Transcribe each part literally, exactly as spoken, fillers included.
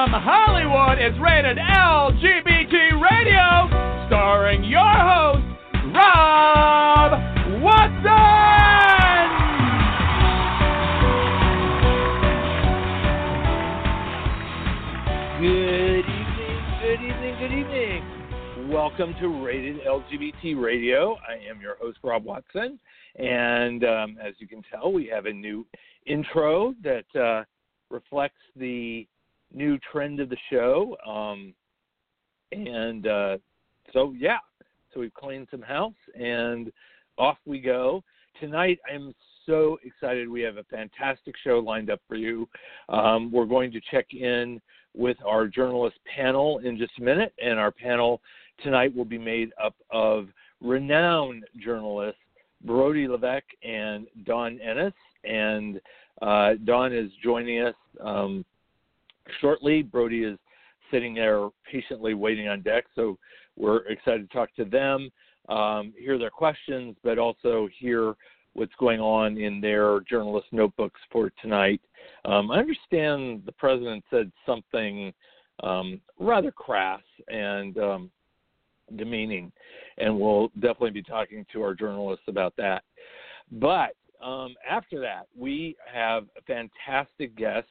from Hollywood, it's rated L G B T Radio, starring your host, Rob Watson! Good evening, good evening, good evening. Welcome to Rated L G B T Radio. I am your host, Rob Watson, and um, as you can tell, we have a new intro that uh, reflects the new trend of the show. Um, and uh, so, yeah, so we've cleaned some house, and off we go. Tonight, I'm so excited. We have a fantastic show lined up for you. Um, we're going to check in with our journalist panel in just a minute, and our panel tonight will be made up of renowned journalists Brodie Levesque and Dawn Ennis, and uh, Dawn is joining us um, shortly. Brodie is sitting there patiently waiting on deck, so we're excited to talk to them, um, hear their questions, but also hear what's going on in their journalist notebooks for tonight. Um, I understand the president said something um, rather crass and um, demeaning, and we'll definitely be talking to our journalists about that. But um, after that, we have a fantastic guest.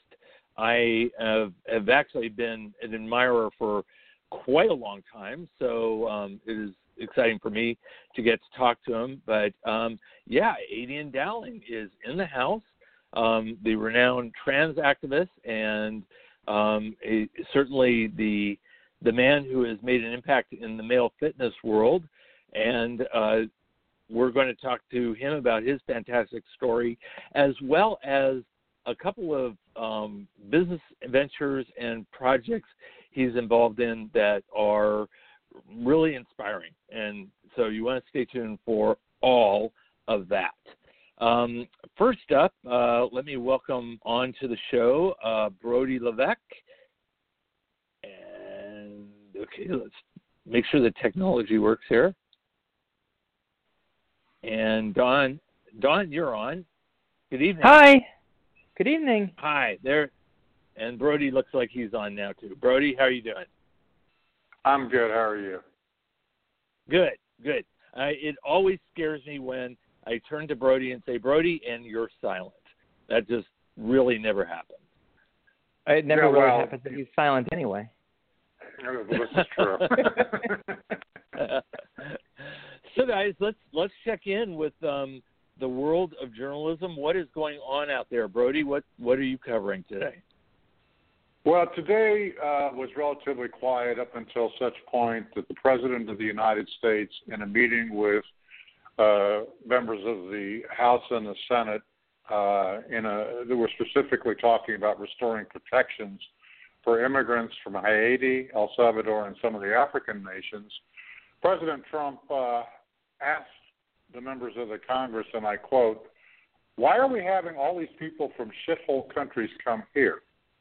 I have, have actually been an admirer for quite a long time, so um, it is exciting for me to get to talk to him. But um, yeah, Adrian Dowling is in the house, um, the renowned trans activist, and um, a, certainly the the man who has made an impact in the male fitness world. And uh, we're going to talk to him about his fantastic story, as well as a couple of um, business ventures and projects he's involved in that are really inspiring. And so you want to stay tuned for all of that. Um, first up, uh, let me welcome on to the show uh, Brodie Levesque. And, okay, let's make sure the technology works here. And Dawn, Dawn, you're on. Good evening. Hi. Good evening. Hi. There. And Brodie looks like he's on now, too. Brodie, how are you doing? I'm good. How are you? Good, good. Uh, it always scares me when I turn to Brodie and say, Brodie, and you're silent. That just really never happens. It never yeah, really well, happens if he's silent anyway. This is true. So, guys, let's let's check in with um, the world of journalism. What is going on out there, Brodie? What what are you covering today? Well, today uh, was relatively quiet up until such point that the President of the United States, in a meeting with uh, members of the House and the Senate, uh, in a, they were specifically talking about restoring protections for immigrants from Haiti, El Salvador, and some of the African nations. President Trump uh, asked the members of the Congress, and I quote, "Why are we having all these people from shithole countries come here?"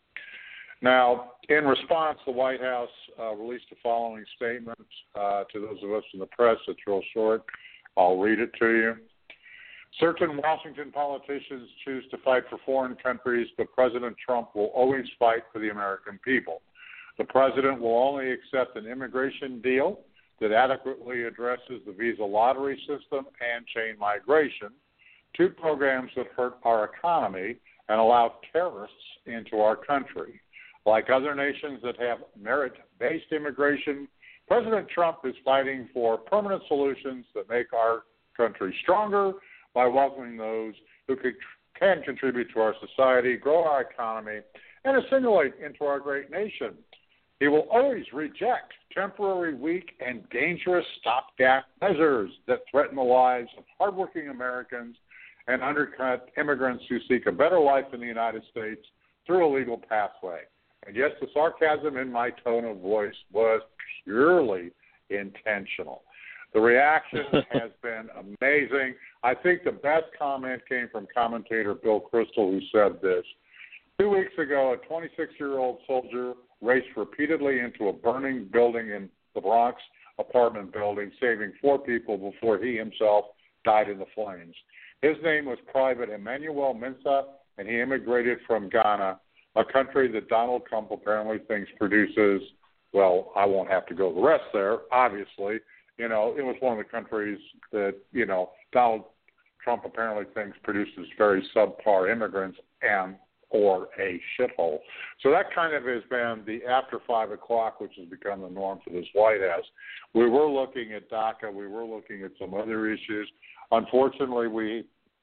Now, in response, the White House uh, released the following statement uh, to those of us in the press. It's real short. I'll read it to you. Certain Washington politicians choose to fight for foreign countries, but President Trump will always fight for the American people. The president will only accept an immigration deal that adequately addresses the visa lottery system and chain migration, two programs that hurt our economy and allow terrorists into our country. Like other nations that have merit-based immigration, President Trump is fighting for permanent solutions that make our country stronger by welcoming those who could, can contribute to our society, grow our economy, and assimilate into our great nation. He will always reject temporary, weak, and dangerous stopgap measures that threaten the lives of hardworking Americans and undercut immigrants who seek a better life in the United States through a legal pathway. And yes, the sarcasm in my tone of voice was purely intentional. The reaction has been amazing. I think the best comment came from commentator Bill Kristol, who said this. Two weeks ago, a twenty-six-year-old soldier raced repeatedly into a burning building in the Bronx apartment building, saving four people before he himself died in the flames. His name was Private Emmanuel Mensah, and he immigrated from Ghana a country that Donald Trump apparently thinks produces, well, I won't have to go the rest there, obviously. You know, it was one of the countries that, you know, Donald Trump apparently thinks produces very subpar immigrants and or a shithole. So that kind of has been the after five o'clock, which has become the norm for this White House. We were looking at DACA. We were looking at some other issues. Unfortunately, we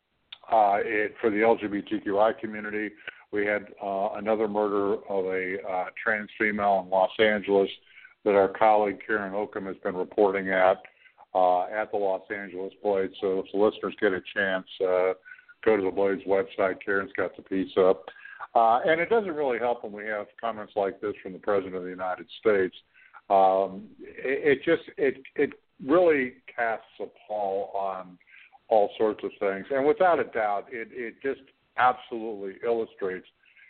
uh, it, for the L G B T Q I community, we had uh, another murder of a uh, trans female in Los Angeles that our colleague Karen Oakham has been reporting at uh, at the Los Angeles Blade. So if the listeners get a chance, uh, go to the Blade's website. Karen's got the piece up. Uh, and it doesn't really help when we have comments like this from the President of the United States. Um, it, it just it it really casts a pall on all sorts of things. And without a doubt, it, it just absolutely illustrates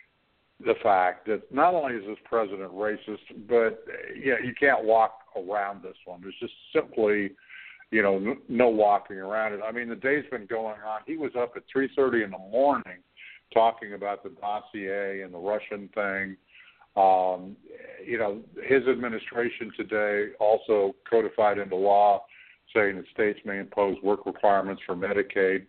the fact that not only is this president racist, but yeah, you can't walk around this one. There's just simply, you know, n- no walking around it. I mean, the day's been going on. He was up at three thirty in the morning talking about the dossier and the Russian thing. Um, you know, his administration today also codified into law saying that states may impose work requirements for Medicaid.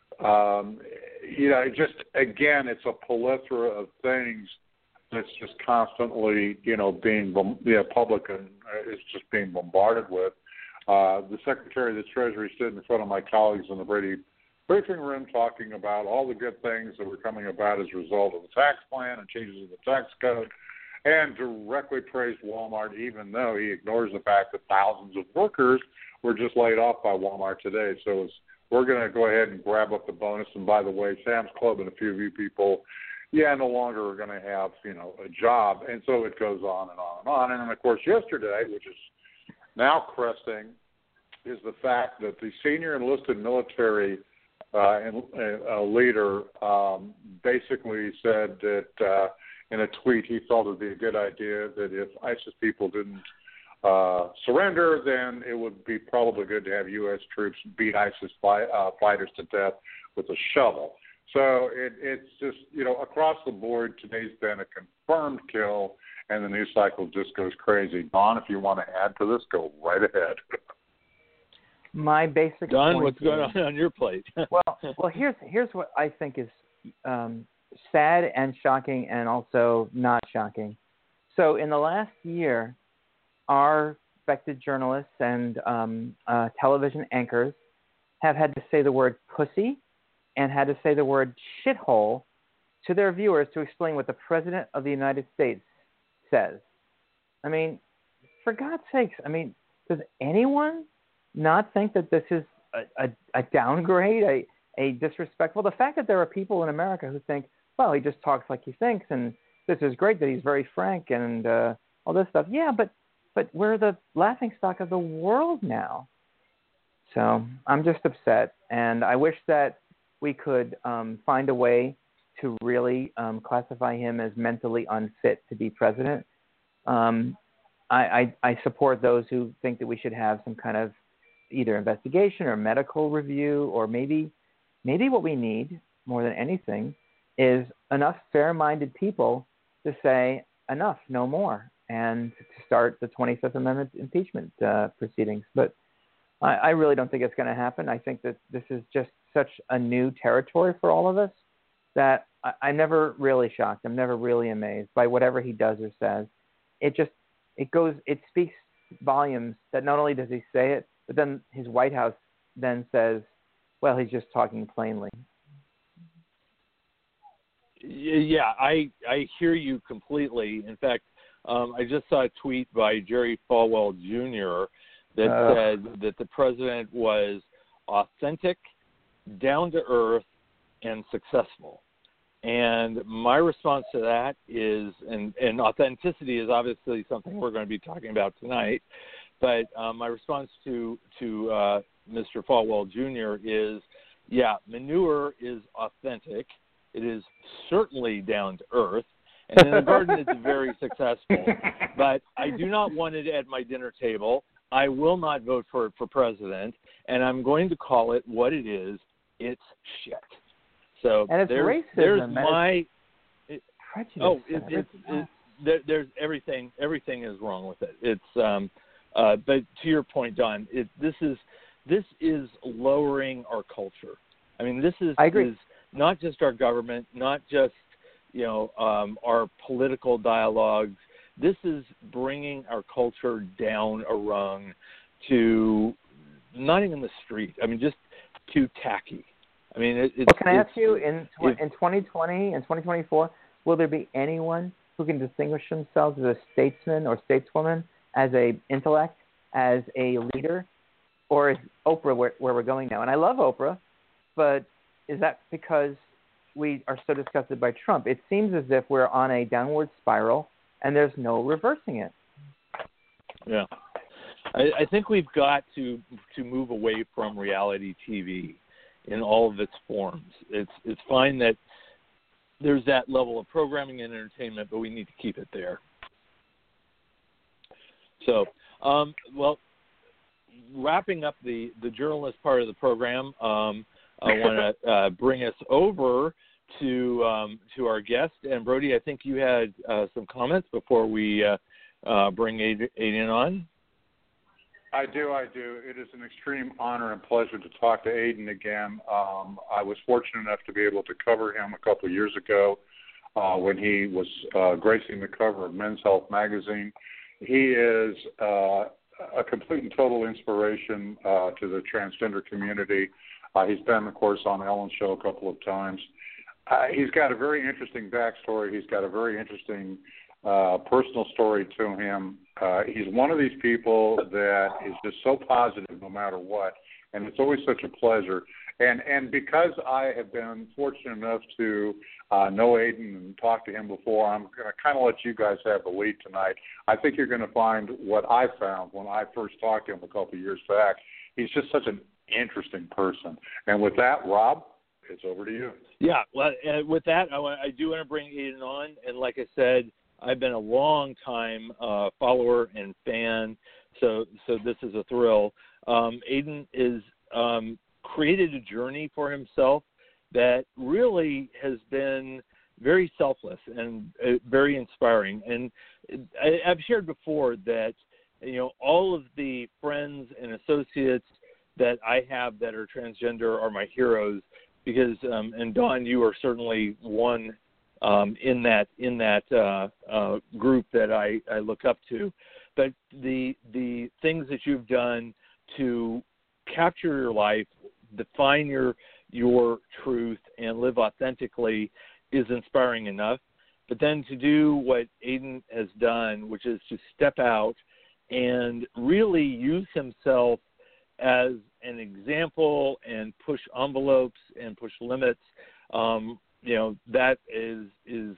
Um, you know, it just, again, it's a plethora of things that's just constantly, you know, being, the public is just being bombarded with. Uh, the Secretary of the Treasury stood in front of my colleagues in the Brady briefing room talking about all the good things that were coming about as a result of the tax plan and changes in the tax code, and directly praised Walmart, even though he ignores the fact that thousands of workers were just laid off by Walmart today. So it's, we're going to go ahead and grab up the bonus. And by the way, Sam's Club and a few of you people, yeah, no longer are going to have, you know, a job. And so it goes on and on and on. And then, of course, yesterday, which is now cresting, is the fact that the senior enlisted military uh, and, uh, leader um, basically said that uh, in a tweet he thought it would be a good idea that if ISIS people didn't uh, surrender, then it would be probably good to have U S troops beat ISIS fi- uh, fighters to death with a shovel. So it, it's just, you know, across the board, today's been a confirmed kill, and the news cycle just goes crazy. Don, if you want to add to this, go right ahead. My basic Don, point what's going is, on on your plate? well, well, here's here's what I think is um, sad and shocking, and also not shocking. So, in the last year, our respected journalists and um, uh, television anchors have had to say the word pussy and had to say the word shithole to their viewers to explain what the President of the United States says. I mean, for God's sakes, I mean, does anyone not think that this is a, a, a downgrade, a, a disrespectful? The fact that there are people in America who think, well, he just talks like he thinks, and this is great that he's very frank and uh, all this stuff. Yeah, but but we're the laughingstock of the world now. So I'm just upset, and I wish that we could um, find a way to really um, classify him as mentally unfit to be president. Um, I, I, I support those who think that we should have some kind of either investigation or medical review, or maybe maybe what we need more than anything is enough fair-minded people to say enough, no more, and to start the twenty-fifth Amendment impeachment uh, proceedings. But I, I really don't think it's going to happen. I think that this is just such a new territory for all of us that I, I'm never really shocked. I'm never really amazed by whatever he does or says. It just, it goes, it speaks volumes that not only does he say it, but then his White House then says, well, he's just talking plainly. Yeah, I I hear you completely. In fact, um, I just saw a tweet by Jerry Falwell Junior that Uh. said that the president was authentic, down to earth, and successful. And my response to that is, and, and authenticity is obviously something we're going to be talking about tonight, but um, my response to to uh, Mister Falwell Junior is, yeah, manure is authentic. It is certainly down to earth. And in the garden, it's very successful. But I do not want it at my dinner table. I will not vote for it for president. And I'm going to call it what it is. It's shit. So and it's there's, racism. there's and my... It's prejudice. Oh, it, it's it, there, there's everything. Everything is wrong with it. It's um, uh, but to your point, Don, it, this is this is lowering our culture. I mean, this is, I agree. is not just our government, not just you know um, our political dialogues. This is bringing our culture down a rung to not even the street. I mean, just too tacky. I mean, it, it's. Well, can I ask you, in it, in twenty twenty and twenty twenty-four, will there be anyone who can distinguish themselves as a statesman or stateswoman, as a intellect, as a leader, or is Oprah where, where we're going now? And I love Oprah, but is that because we are so disgusted by Trump? It seems as if we're on a downward spiral, and there's no reversing it. Yeah, I, I think we've got to to move away from reality T V in all of its forms. It's it's fine that there's that level of programming and entertainment, but we need to keep it there. So, um, well, wrapping up the, the journalist part of the program, um, I want to uh, bring us over to um, to our guest. And Brody, I think you had uh, some comments before we uh, uh, bring Aiden on. I do, I do. It is an extreme honor and pleasure to talk to Aiden again. Um, I was fortunate enough to be able to cover him a couple of years ago uh, when he was uh, gracing the cover of Men's Health magazine. He is uh, a complete and total inspiration uh, to the transgender community. Uh, he's been, of course, on Ellen's show a couple of times. Uh, he's got a very interesting backstory. He's got a very interesting uh, personal story to him. Uh, he's one of these people that is just so positive no matter what, and it's always such a pleasure. And and because I have been fortunate enough to uh, know Aiden and talk to him before, I'm going to kind of let you guys have the lead tonight. I think you're going to find what I found when I first talked to him a couple of years back. He's just such an interesting person. And with that, Rob, it's over to you. Yeah, well, uh, with that, I, want, I do want to bring Aiden on. And like I said, I've been a long time uh, follower and fan, so so this is a thrill. Um, Aiden is um, created a journey for himself that really has been very selfless and uh, very inspiring. And I, I've shared before that you know all of the friends and associates that I have that are transgender are my heroes because, um, and Dawn, you are certainly one. Um, in that in that uh, uh, group that I, I look up to, but the the things that you've done to capture your life, define your your truth, and live authentically is inspiring enough. But then to do what Aiden has done, which is to step out and really use himself as an example and push envelopes and push limits. Um, You know, that is is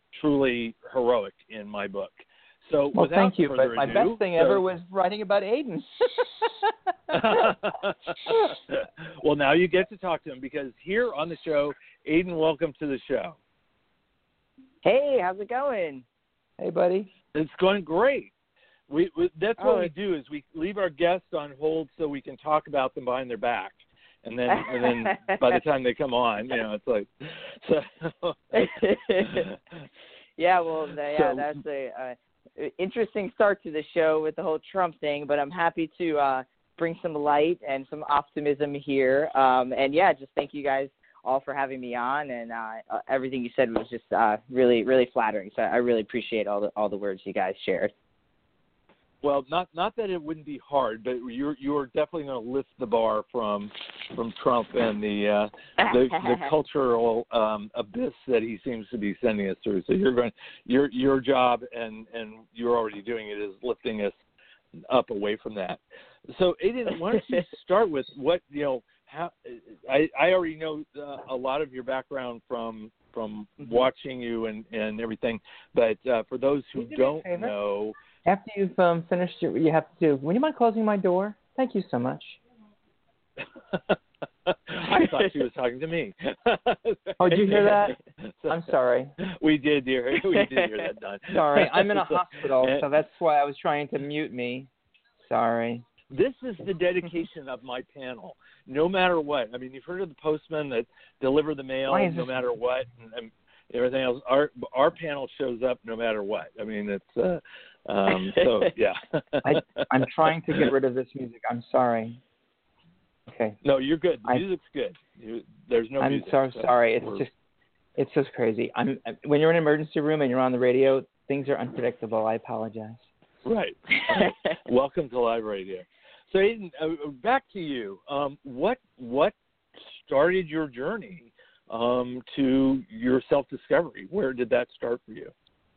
truly heroic in my book. So, well, thank you. But my ado, best thing so, ever was writing about Aiden. Well, now you get to talk to him because here on the show, Aiden, welcome to the show. Hey, how's it going? Hey, buddy. It's going great. We, we that's what oh, we do is we leave our guests on hold so we can talk about them behind their back. And then, and then by the time they come on, you know, it's like, so. yeah, well, the, yeah, so, that's a uh, interesting start to the show with the whole Trump thing. But I'm happy to uh, bring some light and some optimism here. Um, and yeah, just thank you guys all for having me on. And uh, everything you said was just uh, really, really flattering. So I really appreciate all the all the words you guys shared. Well, not not that it wouldn't be hard, but you're you're definitely going to lift the bar from from Trump and the uh, the, the cultural um, abyss that he seems to be sending us through. So you're going your your job and, and you're already doing it is lifting us up away from that. So Aiden, why don't you start with what you know? How I I already know uh, a lot of your background from from mm-hmm. watching you and, and everything, but uh, for those who don't know. After you've um, finished, your, you have to do, would you mind closing my door? Thank you so much. I thought she was talking to me. Oh, did you hear that? So, I'm sorry. We did hear, we did hear that, Don. Sorry, I'm in a hospital, so that's why I was trying to mute me. Sorry. This is the dedication of my panel. No matter what. I mean, you've heard of the postman that deliver the mail no matter what. And, and Everything else, our our panel shows up no matter what. I mean, it's uh, um, so yeah. I, I'm trying to get rid of this music. I'm sorry. Okay. No, you're good. The I, music's good. You, there's no I'm music. so so sorry. It's we're... just it's just crazy. I'm when you're in an emergency room and you're on the radio, things are unpredictable. I apologize. Right. right. Welcome to live radio. So, Aiden, uh, back to you. Um, what what started your journey um, to your self-discovery? Where did that start for you?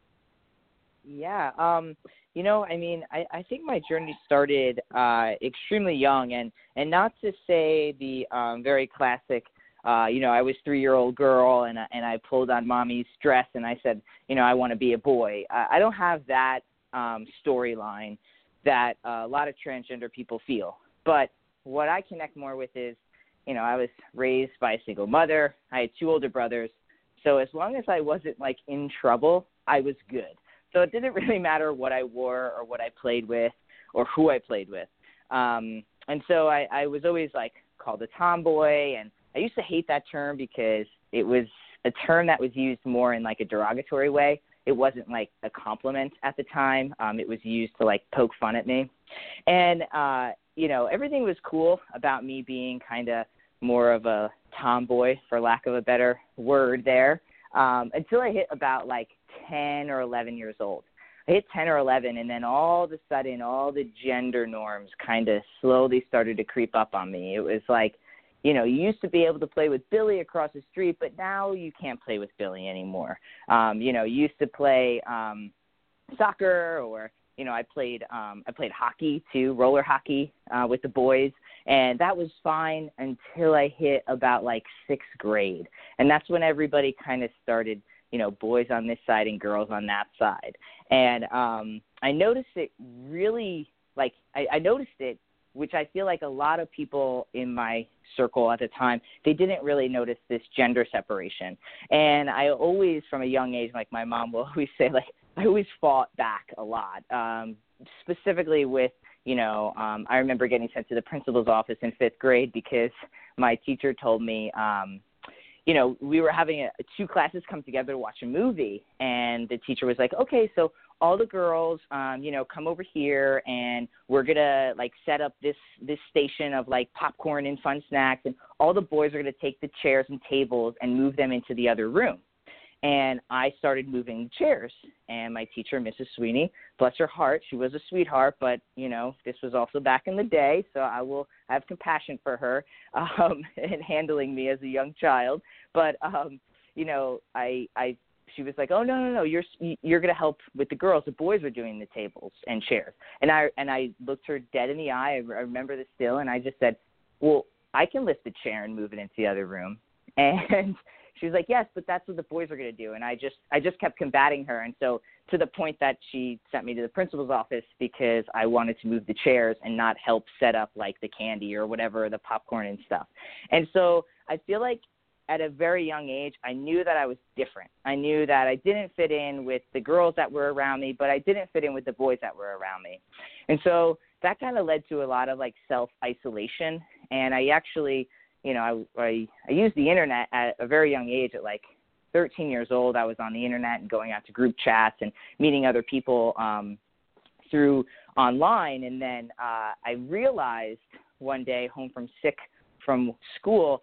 Yeah, um, you know, I mean, I, I think my journey started uh, extremely young, and, and not to say the um, very classic, uh, you know, I was a three-year-old girl, and, and I pulled on mommy's dress, and I said, you know, I want to be a boy. I, I don't have that um, storyline that uh, a lot of transgender people feel. But what I connect more with is, you know, I was raised by a single mother. I had two older brothers. So as long as I wasn't, like, in trouble, I was good. So it didn't really matter what I wore or what I played with or who I played with. Um, and so I, I was always, like, called a tomboy. And I used to hate that term because it was a term that was used more in, like, a derogatory way. It wasn't, like, a compliment at the time. Um, it was used to, like, poke fun at me. And, uh, you know, everything was cool about me being kind of more of a tomboy, for lack of a better word there, um, until I hit about, like, ten or eleven years old. I hit ten or eleven, and then all of a sudden, all the gender norms kind of slowly started to creep up on me. It was like, you know, you used to be able to play with Billy across the street, but now you can't play with Billy anymore. Um, you know, you used to play um, soccer, or, you know, I played um, I played hockey too, roller hockey uh, with the boys, and that was fine until I hit about like sixth grade, and that's when everybody kind of started, you know, boys on this side and girls on that side. And um, I noticed it really, like, I, I noticed it, which I feel like a lot of people in my circle at the time, they didn't really notice this gender separation. And I always, from a young age, like my mom will always say, like, I always fought back a lot, um, specifically with, you know, um, I remember getting sent to the principal's office in fifth grade because my teacher told me, um, you know, we were having a, two classes come together to watch a movie, and the teacher was like, okay, so all the girls, um, you know, come over here, and we're going to, like, set up this, this station of, like, popcorn and fun snacks, and all the boys are going to take the chairs and tables and move them into the other room. And I started moving the chairs, and my teacher, Missus Sweeney, bless her heart, she was a sweetheart, but, you know, this was also back in the day, so I will have compassion for her um, in handling me as a young child. But, um, you know, I, I, she was like, oh, no, no, no, you're you're going to help with the girls. The boys are doing the tables and chairs. And I, and I looked her dead in the eye. I remember this still, and I just said, well, I can lift the chair and move it into the other room. And she was like, yes, but that's what the boys are going to do. And I just I just kept combating her. And so to the point that she sent me to the principal's office because I wanted to move the chairs and not help set up, like, the candy or whatever, the popcorn and stuff. And so I feel like at a very young age, I knew that I was different. I knew that I didn't fit in with the girls that were around me, but I didn't fit in with the boys that were around me. And so that kind of led to a lot of, like, self-isolation. And I actually – you know, I, I I used the internet at a very young age. At like thirteen years old, I was on the internet and going out to group chats and meeting other people um, through online. And then uh, I realized one day, home from sick from school,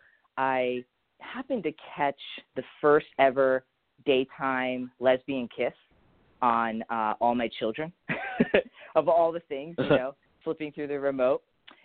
I happened to catch the first ever daytime lesbian kiss on uh, All My Children, of all the things, you know, flipping through the remote.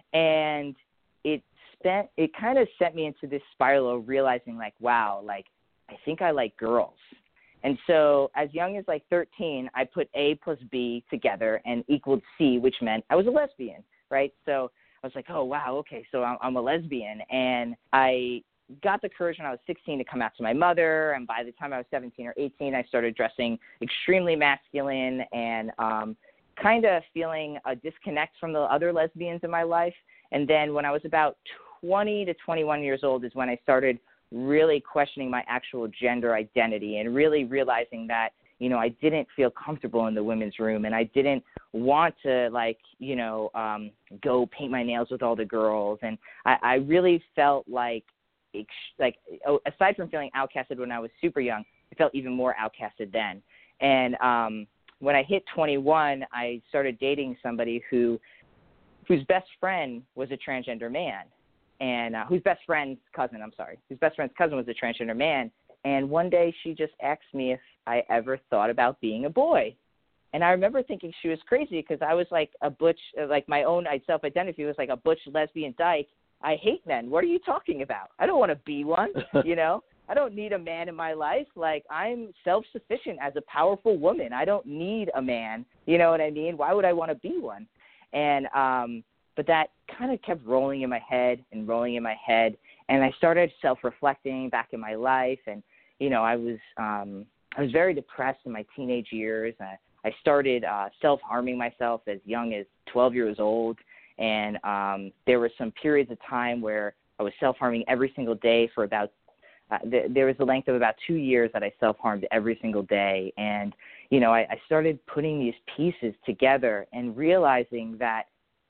And it spent, it kind of sent me into this spiral of realizing, like, wow, like, I think I like girls. And so as young as like thirteen, I put A plus B together and equaled C, which meant I was a lesbian, right? So I was like, oh, wow, okay, so I'm, I'm a lesbian. And I got the courage when I was sixteen to come out to my mother, and by the time I was seventeen or eighteen, I started dressing extremely masculine and um, kind of feeling a disconnect from the other lesbians in my life. And then when I was about twenty to twenty-one years old is when I started really questioning my actual gender identity and really realizing that, you know, I didn't feel comfortable in the women's room, and I didn't want to, like, you know, um, go paint my nails with all the girls. And I, I really felt like, like, aside from feeling outcasted when I was super young, I felt even more outcasted then. And um, when I hit twenty-one, I started dating somebody who whose best friend was a transgender man, and uh, whose best friend's cousin, I'm sorry, whose best friend's cousin was a transgender man. And one day she just asked me if I ever thought about being a boy. And I remember thinking she was crazy because I was like a butch, like my own self-identity was like a butch lesbian dyke. I hate men. What are you talking about? I don't want to be one, you know? I don't need a man in my life. Like, I'm self-sufficient as a powerful woman. I don't need a man. You know what I mean? Why would I want to be one? And um, but that kind of kept rolling in my head and rolling in my head. And I started self-reflecting back in my life. And, you know, I was um, I was very depressed in my teenage years. I, I started uh, self-harming myself as young as twelve years old, and um, there were some periods of time where I was self-harming every single day for about, uh, th- there was a length of about two years that I self-harmed every single day. And, you know, I, I started putting these pieces together and realizing that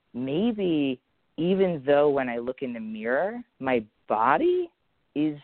maybe even though when I look in the mirror, my body is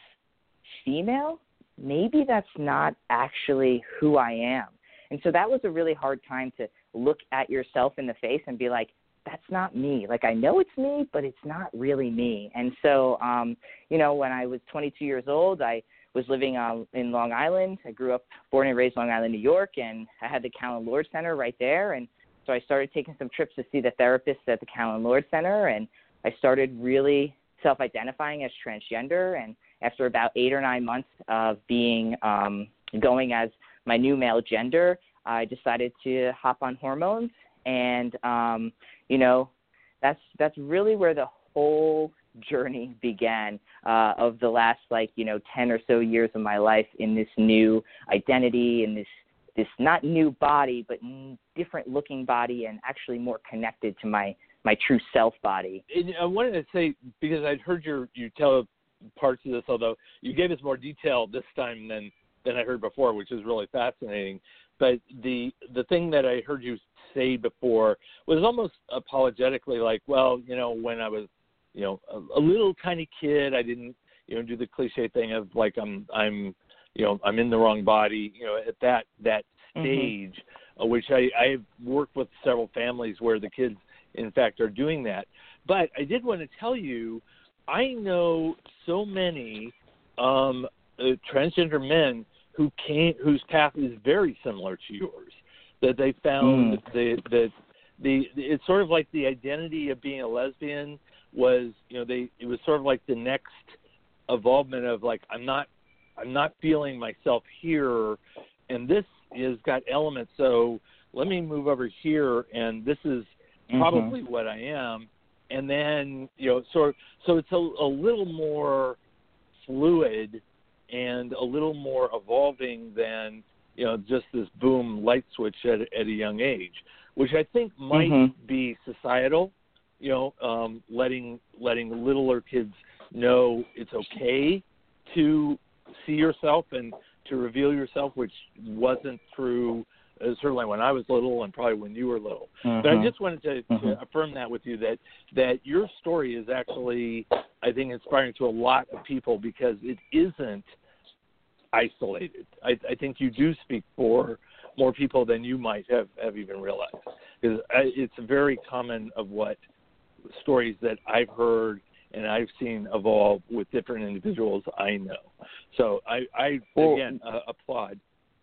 female, maybe that's not actually who I am. And so that was a really hard time to look at yourself in the face and be like, that's not me. Like, I know it's me, but it's not really me. And so, um, you know, when I was twenty-two years old, I was living um, in Long Island. I grew up, born and raised Long Island, New York, and I had the Callen Lord Center right there. And so I started taking some trips to see the therapists at the Callen Lord Center, and I started really self-identifying as transgender. And after about eight or nine months of being um, going as my new male gender, I decided to hop on hormones, and um, you know, that's that's really where the whole journey began uh, of the last like you know ten or so years of my life in this new identity, in this this not new body, but different looking body, and actually more connected to my my true self body. And I wanted to say, because I'd heard your you tell parts of this, although you gave us more detail this time than. than I heard before, which is really fascinating. But the the thing that I heard you say before was almost apologetically like, well, you know, when I was, you know, a, a little tiny kid, I didn't, you know, do the cliche thing of like I'm I'm, you know, I'm in the wrong body, you know, at that that stage, mm-hmm. uh, which I I've worked with several families where the kids, in fact, are doing that. But I did want to tell you, I know so many um, uh, transgender men who came, whose path is very similar to yours, that they found mm. the, the, the, the, it's sort of like the identity of being a lesbian was, you know, they, it was sort of like the next evolvement of like, I'm not, I'm not feeling myself here. And this has got elements. So let me move over here. And this is probably mm-hmm. what I am. And then, you know, sort so it's a, a little more fluid and a little more evolving than, you know, just this boom light switch at, at a young age, which I think might mm-hmm. be societal, you know, um, letting letting littler kids know it's okay to see yourself and to reveal yourself, which wasn't true uh, certainly when I was little and probably when you were little. Mm-hmm. But I just wanted to, mm-hmm. to affirm that with you, that that your story is actually, I think, inspiring to a lot of people because it isn't isolated. I, I think you do speak for more people than you might have, have even realized. Because it's very common of what stories that I've heard and I've seen evolve with different individuals I know. So I, I well, again, uh, applaud.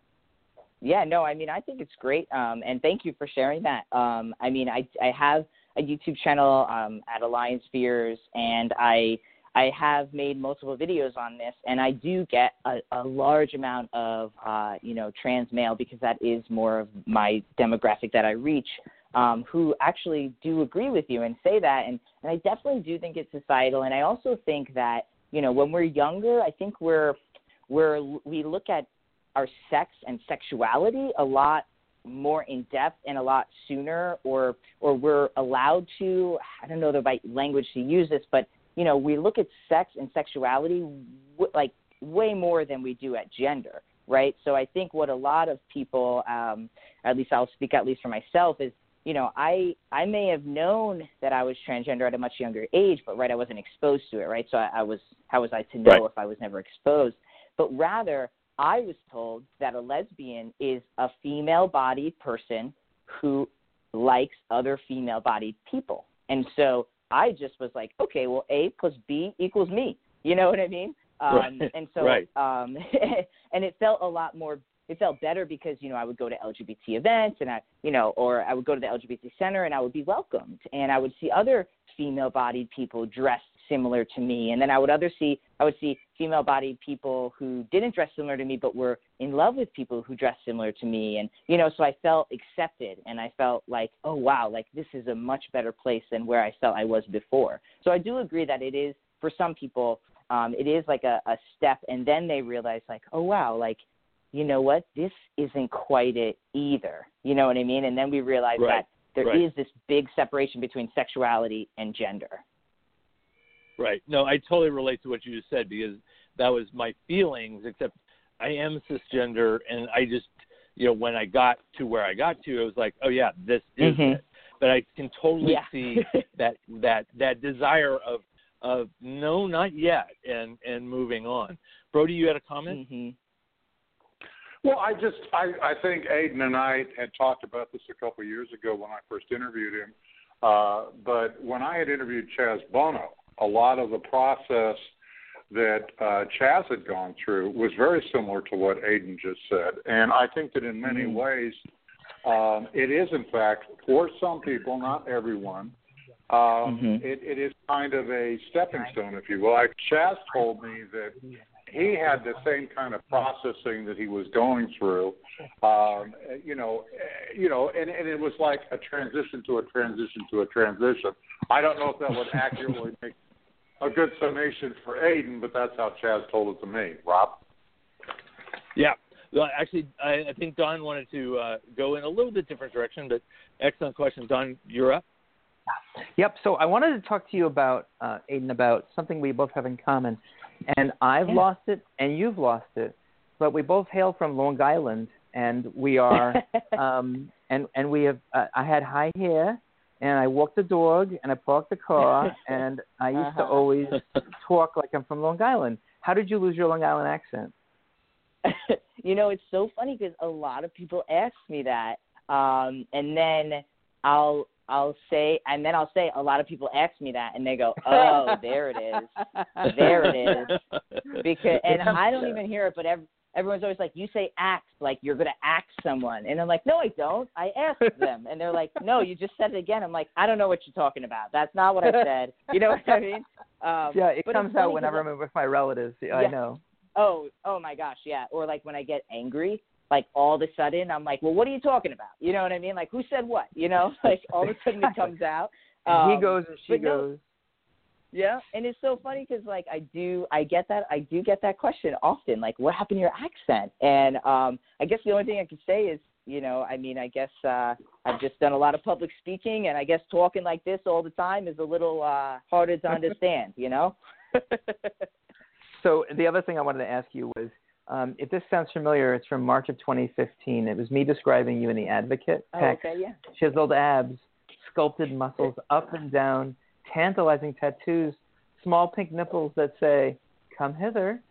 Yeah, no, I mean, I think it's great, um, and thank you for sharing that. Um, I mean, I, I have a YouTube channel um, at Alliance Fears, and I I have made multiple videos on this, and I do get a, a large amount of, uh, you know, trans male, because that is more of my demographic that I reach, um, who actually do agree with you and say that, and, and I definitely do think it's societal, and I also think that, you know, when we're younger, I think we're we're we look at our sex and sexuality a lot more in depth and a lot sooner, or or we're allowed to, I don't know the right language to use this, but you know, we look at sex and sexuality w- like way more than we do at gender, right? So I think what a lot of people, um, at least I'll speak at least for myself, is, you know, I I may have known that I was transgender at a much younger age, but right, I wasn't exposed to it, right? So I, I was, how was I to know right. if I was never exposed? But rather, I was told that a lesbian is a female-bodied person who likes other female-bodied people. And so I just was like, okay, well, A plus B equals me. You know what I mean? Um, right. And so, right. um, and it felt a lot more, it felt better because, you know, I would go to L G B T events and I, you know, or I would go to the L G B T center and I would be welcomed. And I would see other female-bodied people dressed similar to me. And then I would other see, I would see female-bodied people who didn't dress similar to me, but were in love with people who dressed similar to me. And, you know, so I felt accepted and I felt like, oh, wow, like this is a much better place than where I felt I was before. So I do agree that it is, for some people, um, it is like a, a step. And then they realize like, oh, wow, like, you know what, this isn't quite it either. You know what I mean? And then we realize right. that there right. is this big separation between sexuality and gender. Right. No, I totally relate to what you just said because that was my feelings, except I am cisgender, and I just, you know, when I got to where I got to, I was like, oh, yeah, this is mm-hmm. it. But I can totally yeah. see that that that desire of, of no, not yet, and, and moving on. Brody, you had a comment? Mm-hmm. Well, I just, I, I think Aiden and I had talked about this a couple of years ago when I first interviewed him. Uh, but when I had interviewed Chaz Bono, a lot of the process that uh, Chaz had gone through was very similar to what Aiden just said. And I think that in many mm-hmm. ways, um, it is, in fact, for some people, not everyone, um, mm-hmm. it, it is kind of a stepping stone, if you will. Like Chaz told me that he had the same kind of processing that he was going through, um, you know, you know, and, and it was like a transition to a transition to a transition. I don't know if that would accurately make a good summation for Aiden, but that's how Chaz told it to me. Rob? Yeah. Well, actually, I, I think Don wanted to uh, go in a little bit different direction, but excellent question. Don, you're up. Yep. So I wanted to talk to you about, uh, Aiden, about something we both have in common. And I've yeah. lost it, and you've lost it. But we both hail from Long Island, and we are, um, and and we have. Uh, I had high hair, and I walked the dog, and I parked the car, and I used uh-huh. to always talk like I'm from Long Island. How did you lose your Long Island accent? You know, it's so funny because a lot of people ask me that, um, and then I'll. I'll say, and then I'll say, a lot of people ask me that, and they go, oh, there it is. There it is. Because, and I don't even hear it, but every, everyone's always like, you say axe, like you're going to axe someone. And I'm like, no, I don't. I asked them. And they're like, no, you just said it again. I'm like, I don't know what you're talking about. That's not what I said. You know what I mean? Um, yeah, it comes out whenever I'm with my relatives. Yeah, I know. Oh, oh my gosh, yeah. Or like when I get angry. Like all of a sudden, I'm like, well, what are you talking about? You know what I mean? Like, who said what? You know, like all of a sudden it comes out. Um, he goes and she goes. No, yeah, and it's so funny because like I do, I get that, I do get that question often. Like, what happened to your accent? And um, I guess the only thing I can say is, you know, I mean, I guess uh, I've just done a lot of public speaking, and I guess talking like this all the time is a little uh, harder to understand. You know. So the other thing I wanted to ask you was. Um, if this sounds familiar, it's from March of twenty fifteen. It was me describing you in The Advocate text. Oh, okay, yeah. Chiseled abs, sculpted muscles up and down, tantalizing tattoos, small pink nipples that say, come hither.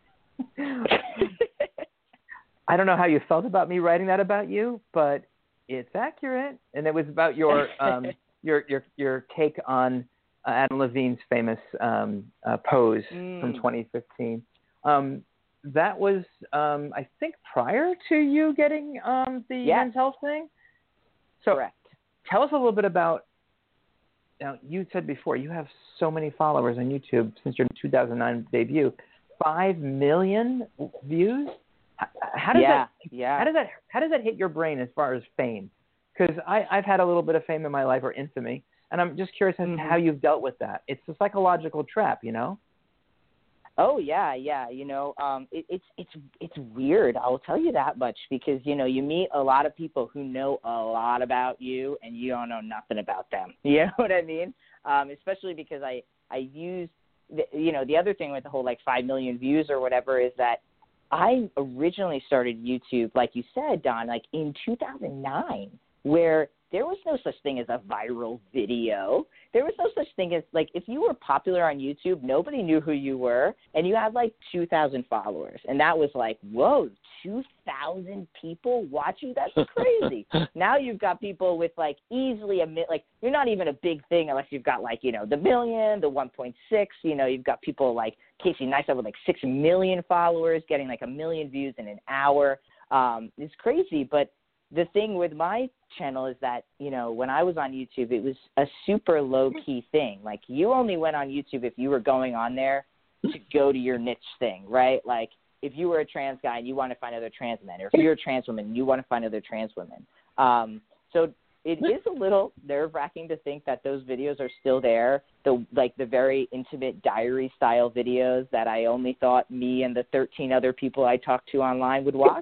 I don't know how you felt about me writing that about you, but it's accurate. And it was about your um, your, your your take on uh, Adam Levine's famous um, uh, pose mm. from twenty fifteen. Um, That was, um, I think, prior to you getting um, the yeah. men's health thing. So correct. Tell us a little bit about. Now, you said before you have so many followers on YouTube since your two thousand nine debut, five million views. How, how does yeah. that? Yeah. How does that? How does that hit your brain as far as fame? Because I've had a little bit of fame in my life, or infamy, and I'm just curious as mm-hmm. to how you've dealt with that. It's a psychological trap, you know. Oh yeah, yeah. You know, um, it, it's it's it's weird. I'll tell you that much because you know you meet a lot of people who know a lot about you, and you don't know nothing about them. You know what I mean? Um, especially because I I use the, you know the other thing with the whole like five million views or whatever is that I originally started YouTube, like you said, Don, like in two thousand nine, where there was no such thing as a viral video. There was no such thing as, like, if you were popular on YouTube, nobody knew who you were, and you had, like, two thousand followers. And that was like, whoa, two thousand people watch you? That's crazy. Now you've got people with, like, easily a – like, you're not even a big thing unless you've got, like, you know, the million, the one point six. You know, you've got people like Casey Neistat with, like, six million followers, getting, like, a million views in an hour. Um, it's crazy, but – the thing with my channel is that, you know, when I was on YouTube, it was a super low-key thing. Like, you only went on YouTube if you were going on there to go to your niche thing, right? Like, if you were a trans guy and you want to find other trans men, or if you're a trans woman and you want to find other trans women. Um, so it is a little nerve-wracking to think that those videos are still there, the like the very intimate diary-style videos that I only thought me and the thirteen other people I talked to online would watch.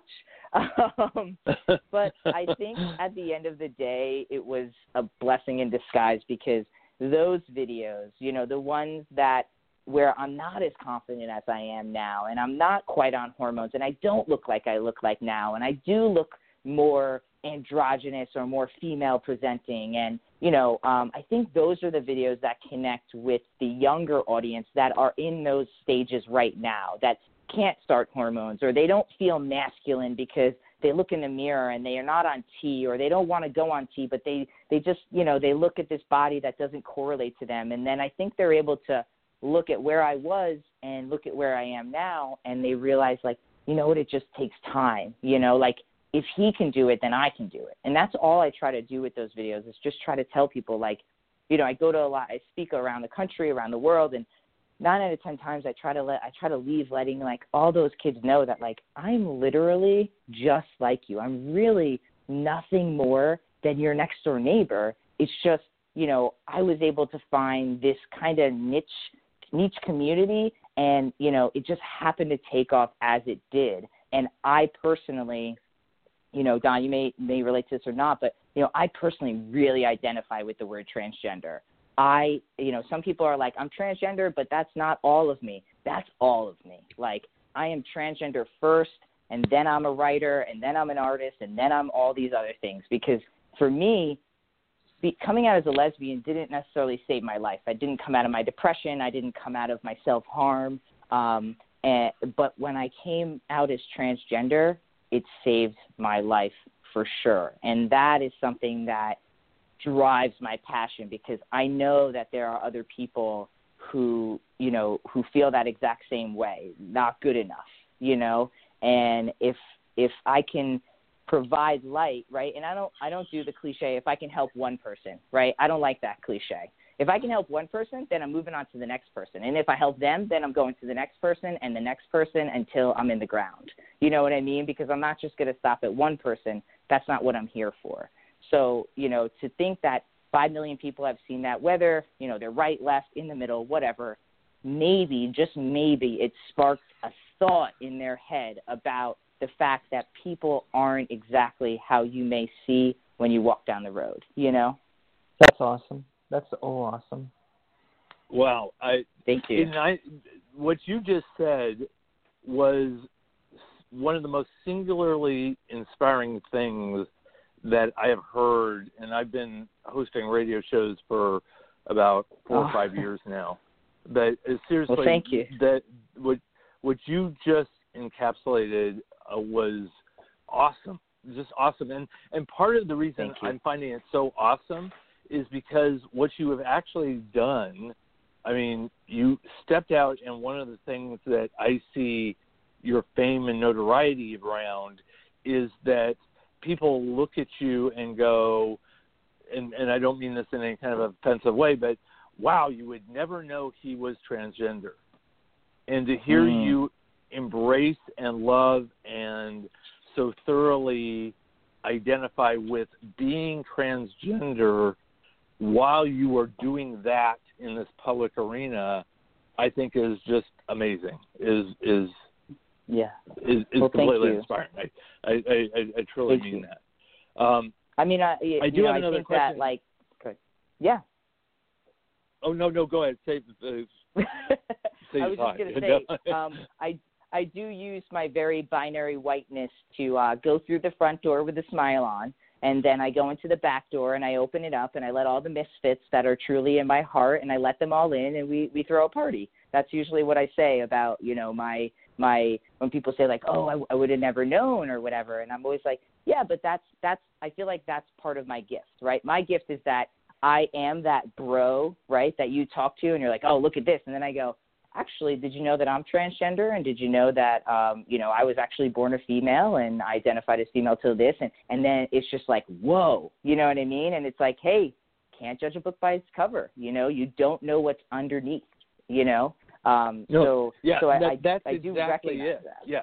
Um, but I think at the end of the day, it was a blessing in disguise, because those videos, you know, the ones that where I'm not as confident as I am now, and I'm not quite on hormones, and I don't look like I look like now, and I do look more androgynous or more female presenting. And, you know, um, I think those are the videos that connect with the younger audience that are in those stages right now, that can't start hormones, or they don't feel masculine because they look in the mirror and they are not on T, or they don't want to go on T, but they, they just, you know, they look at this body that doesn't correlate to them. And then I think they're able to look at where I was and look at where I am now, and they realize, like, you know what, it just takes time, you know, like, if he can do it, then I can do it. And that's all I try to do with those videos, is just try to tell people, like, you know, I go to a lot, I speak around the country, around the world, and nine out of ten times I try to let, I try to leave letting, like, all those kids know that, like, I'm literally just like you. I'm really nothing more than your next door neighbor. It's just, you know, I was able to find this kind of niche, niche community, and, you know, it just happened to take off as it did. And I personally, you know, Don, you may, may relate to this or not, but, you know, I personally really identify with the word transgender. I, you know, some people are like, I'm transgender, but that's not all of me. That's all of me. Like, I am transgender first, and then I'm a writer, and then I'm an artist, and then I'm all these other things. Because for me, be, coming out as a lesbian didn't necessarily save my life. I didn't come out of my depression. I didn't come out of my self-harm. Um, and, but when I came out as transgender, it saved my life for sure. And that is something that drives my passion, because I know that there are other people who, you know, who feel that exact same way, not good enough, you know, and if, if I can provide light, right. And I don't, I don't do the cliche, if I can help one person, right. I don't like that cliche. If I can help one person, then I'm moving on to the next person. And if I help them, then I'm going to the next person and the next person until I'm in the ground. You know what I mean? Because I'm not just going to stop at one person. That's not what I'm here for. So, you know, to think that five million people have seen that, whether, you know, they're right, left, in the middle, whatever, maybe, just maybe, it sparked a thought in their head about the fact that people aren't exactly how you may see when you walk down the road, you know? That's awesome. That's all awesome. Wow. I, Thank you. And I, what you just said was one of the most singularly inspiring things that I have heard, and I've been hosting radio shows for about four oh. or five years now. But uh, seriously, well, thank you. That what what you just encapsulated uh, was awesome, just awesome. And and part of the reason I'm finding it so awesome is because what you have actually done. I mean, you stepped out, and one of the things that I see your fame and notoriety around is that people look at you and go, and, and I don't mean this in any kind of offensive way, but wow, you would never know he was transgender. And to hear mm. you embrace and love and so thoroughly identify with being transgender while you are doing that in this public arena, I think is just amazing. Is is yeah is, is well, completely inspiring. I I, I, I truly thank mean you. that. Um, I mean, I, I do know, have I another think question. That, like, good. Yeah. Oh no, no, go ahead. Say. Uh, say I was just going to say, um, I I do use my very binary whiteness to uh, go through the front door with a smile on, and then I go into the back door and I open it up and I let all the misfits that are truly in my heart, and I let them all in, and we, we throw a party. That's usually what I say about, you know, my my when people say like, oh, I, I would have never known or whatever, and I'm always like, yeah, but that's that's I feel like that's part of my gift, right? My gift is that I am that bro, right, that you talk to and you're like, oh, look at this, and then I go, actually, did you know that I'm transgender? And did you know that, um, you know, I was actually born a female and I identified as female till this? And, and then it's just like, whoa, you know what I mean? And it's like, hey, can't judge a book by its cover. You know, you don't know what's underneath, you know? Um, no, so yeah, so that, I, that's I, I do exactly recognize it. that. Yeah.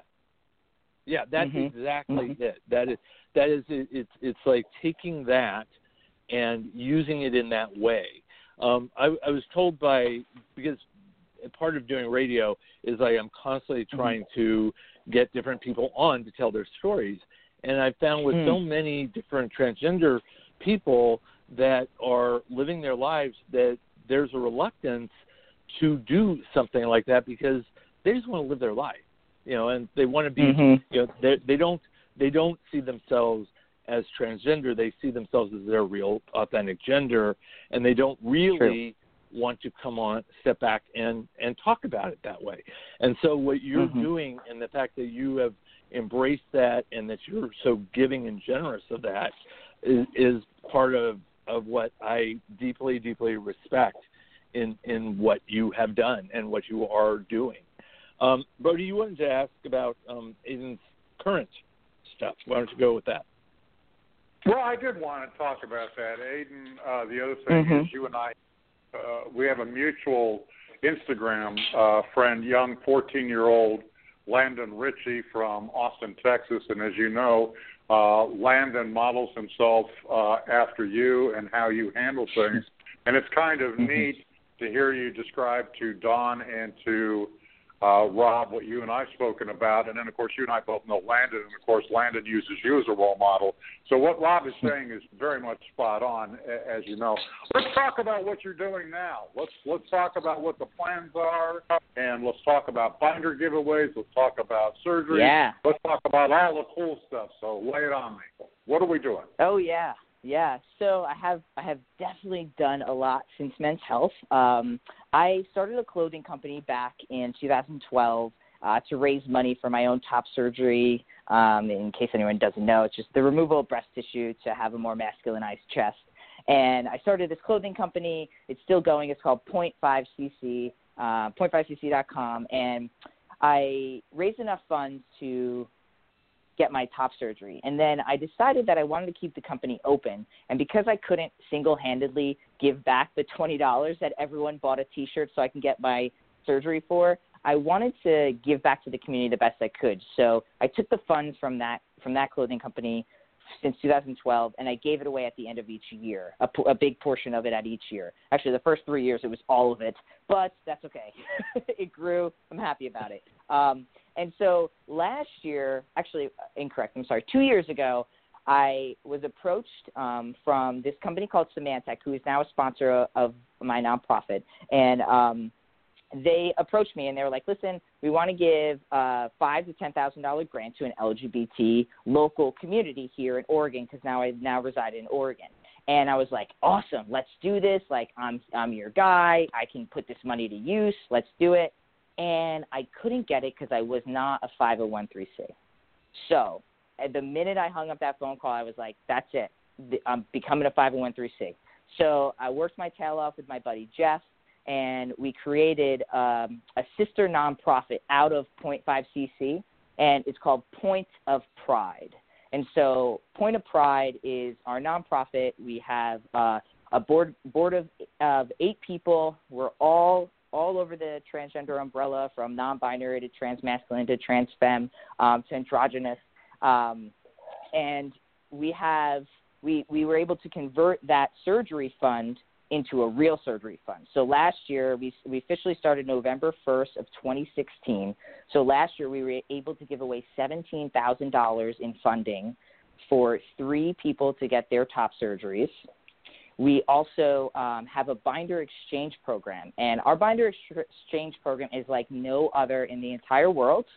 Yeah, that's mm-hmm. exactly mm-hmm. it. That is, that is, it, it's, it's like taking that and using it in that way. Um, I, I was told by, because part of doing radio is I am constantly trying mm-hmm. to get different people on to tell their stories. And I found with mm. so many different transgender people that are living their lives that there's a reluctance to do something like that because they just want to live their life, you know, and they want to be, mm-hmm. you know, they, they don't, they don't see themselves as transgender. They see themselves as their real authentic gender, and they don't really True. want to come on, step back and, and talk about it that way. And so what you're mm-hmm. doing, and the fact that you have embraced that and that you're so giving and generous of that is, is part of, of what I deeply, deeply respect in, in what you have done and what you are doing. Um, Brody, you wanted to ask about um, Aiden's current stuff. Why don't you go with that? Well, I did want to talk about that, Aiden. Uh, the other thing mm-hmm. is you and I, uh, we have a mutual Instagram uh, friend, young fourteen-year-old Landon Ritchie from Austin, Texas. And as you know, uh, Landon models himself uh, after you and how you handle things. And it's kind of mm-hmm. neat to hear you describe to Don and to uh, Rob what you and I have spoken about. And then, of course, you and I both know Landon. And, of course, Landon uses you as a role model. So what Rob is saying is very much spot on, as you know. Let's talk about what you're doing now. Let's let's talk about what the plans are, and let's talk about binder giveaways. Let's talk about surgery. Yeah. Let's talk about all the cool stuff. So lay it on me. What are we doing? Oh, yeah. Yeah, so I have I have definitely done a lot since Men's Health. Um, I started a clothing company back in two thousand twelve uh, to raise money for my own top surgery. Um, in case anyone doesn't know, it's just the removal of breast tissue to have a more masculinized chest. And I started this clothing company. It's still going. It's called Point Five C C, uh, point five c c dot com, and I raised enough funds to get my top surgery. And then I decided that I wanted to keep the company open. And because I couldn't single-handedly give back the twenty dollars that everyone bought a T-shirt so I can get my surgery for, I wanted to give back to the community the best I could. So I took the funds from that from that clothing company since two thousand twelve, and I gave it away at the end of each year, a, a big portion of it at each year. Actually, the first three years, it was all of it, but that's okay. It grew. I'm happy about it. Um, and so last year, actually, incorrect, I'm sorry, two years ago, I was approached um, from this company called Symantec, who is now a sponsor of my nonprofit, and um, they approached me and they were like, listen, we want to give a five to ten thousand dollar grant to an L G B T local community here in Oregon, because now I now reside in Oregon. And I was like, awesome, let's do this. Like, I'm I'm your guy. I can put this money to use. Let's do it. And I couldn't get it because I was not a five oh one c three. So at the minute I hung up that phone call, I was like, that's it. I'm becoming a five oh one c three. So I worked my tail off with my buddy Jeff, and we created um, a sister nonprofit out of Point Five C C, and it's called Point of Pride. And so Point of Pride is our nonprofit. We have uh, a board board of of eight people. We're all all over the transgender umbrella, from non-binary to transmasculine to transfemme um, to androgynous, um, and we have we we were able to convert that surgery fund into a real surgery fund. So last year, we we officially started November first of twenty sixteen. So last year, we were able to give away seventeen thousand dollars in funding for three people to get their top surgeries. We also um, have a binder exchange program, and our binder ex- exchange program is like no other in the entire world.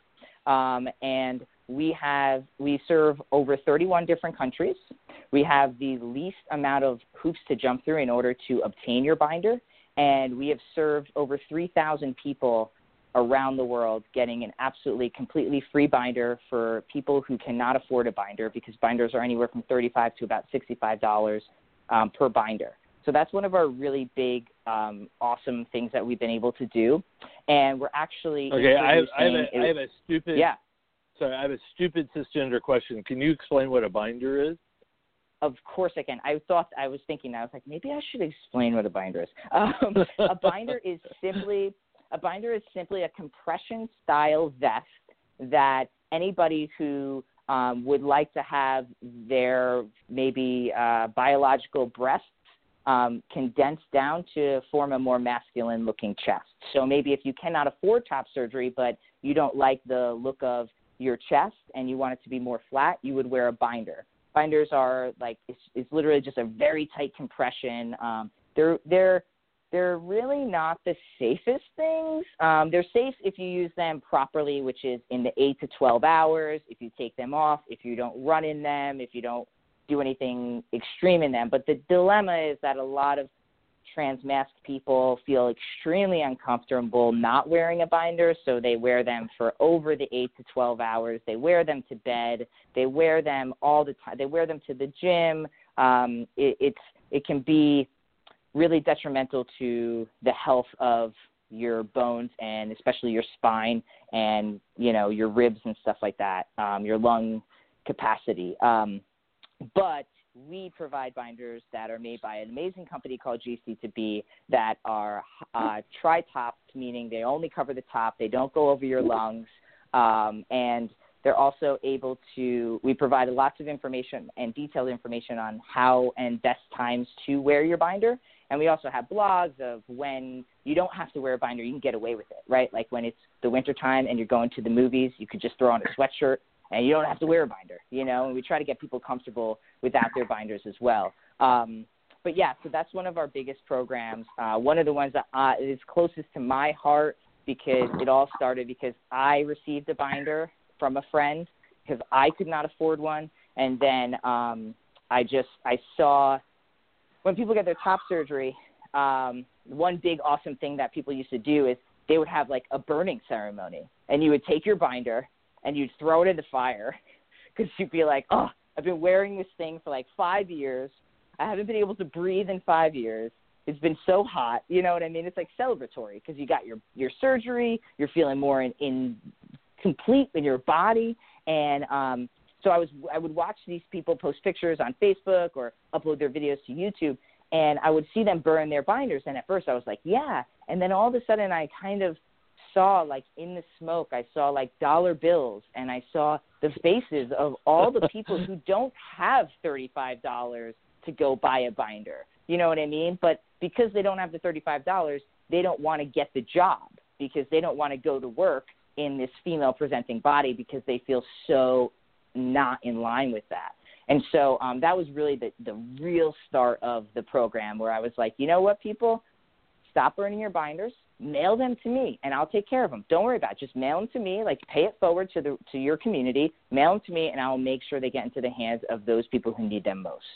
Um, and we have we serve over thirty-one different countries. We have the least amount of hoops to jump through in order to obtain your binder, and we have served over three thousand people around the world getting an absolutely completely free binder for people who cannot afford a binder, because binders are anywhere from thirty-five dollars to about sixty-five dollars um, per binder. So that's one of our really big, um, awesome things that we've been able to do. And we're actually okay. I have, I have, a, it, I have a stupid. Yeah. Sorry, I have a stupid cisgender question. Can you explain what a binder is? Of course I can. I thought I was thinking. I was like, maybe I should explain what a binder is. Um, a binder is simply a binder is simply a compression style vest that anybody who um, would like to have their maybe uh, biological breasts Um, condensed down to form a more masculine-looking chest. So maybe if you cannot afford top surgery, but you don't like the look of your chest and you want it to be more flat, you would wear a binder. Binders are like it's, it's literally just a very tight compression. Um, they're they're they're really not the safest things. Um, they're safe if you use them properly, which is in the eight to twelve hours. If you take them off, if you don't run in them, if you don't do anything extreme in them. But the dilemma is that a lot of trans-masked people feel extremely uncomfortable not wearing a binder, so they wear them for over the eight to twelve hours. They wear them to bed. They wear them all the time. They wear them to the gym. Um, it, it's it can be really detrimental to the health of your bones and especially your spine and, you know, your ribs and stuff like that, um, your lung capacity. Um, But we provide binders that are made by an amazing company called G C two B that are uh, tri-topped, meaning they only cover the top. They don't go over your lungs. Um, and they're also able to – we provide lots of information and detailed information on how and best times to wear your binder. And we also have blogs of when you don't have to wear a binder, you can get away with it, right? Like when it's the wintertime and you're going to the movies, you could just throw on a sweatshirt and you don't have to wear a binder, you know, and we try to get people comfortable without their binders as well. Um, but, yeah, so that's one of our biggest programs. Uh, one of the ones that uh, is closest to my heart because it all started because I received a binder from a friend because I could not afford one. And then um, I just I saw when people get their top surgery, um, one big awesome thing that people used to do is they would have like a burning ceremony, and you would take your binder and you'd throw it in the fire because you'd be like, oh, I've been wearing this thing for like five years. I haven't been able to breathe in five years. It's been so hot. You know what I mean? It's like celebratory because you got your, your surgery. You're feeling more in, in complete in your body. And um, so I was I would watch these people post pictures on Facebook or upload their videos to YouTube, and I would see them burn their binders. And at first I was like, yeah. And then all of a sudden I kind of saw, like, in the smoke, I saw, like, dollar bills, and I saw the faces of all the people who don't have thirty-five dollars to go buy a binder. You know what I mean? But because they don't have the thirty-five dollars, they don't want to get the job because they don't want to go to work in this female-presenting body because they feel so not in line with that. And so um, that was really the, the real start of the program where I was like, you know what, people? Stop burning your binders. Mail them to me, and I'll take care of them. Don't worry about it. Just mail them to me, like pay it forward to the to your community. Mail them to me, and I will make sure they get into the hands of those people who need them most.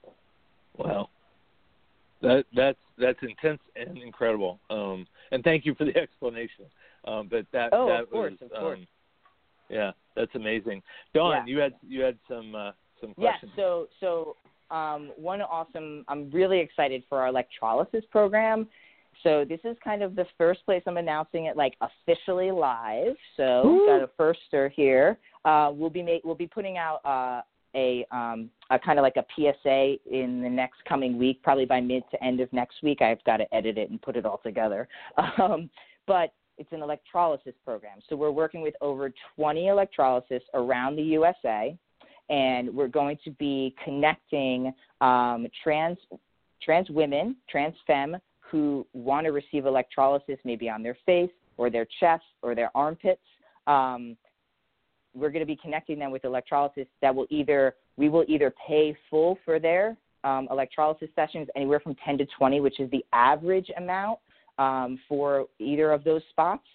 Wow, that that's that's intense and incredible. Um, and thank you for the explanation. Um, but that oh, that of course, was, of course. Um, yeah, that's amazing. Dawn, yeah. you had you had some uh, some Yeah. questions. So so um, one awesome. I'm really excited for our electrolysis program. So this is kind of the first place I'm announcing it, like, officially live. So Ooh. Got a firster here. Uh, we'll be make, we'll be putting out uh, a um, a kind of like a P S A in the next coming week, probably by mid to end of next week. I've got to edit it and put it all together. Um, but it's an electrolysis program. So we're working with over twenty electrolysis around the U S A, and we're going to be connecting um, trans trans women, trans femme, who want to receive electrolysis maybe on their face or their chest or their armpits. Um, we're going to be connecting them with electrolysis that will either, we will either pay full for their um, electrolysis sessions, anywhere from ten to twenty, which is the average amount um, for either of those spots,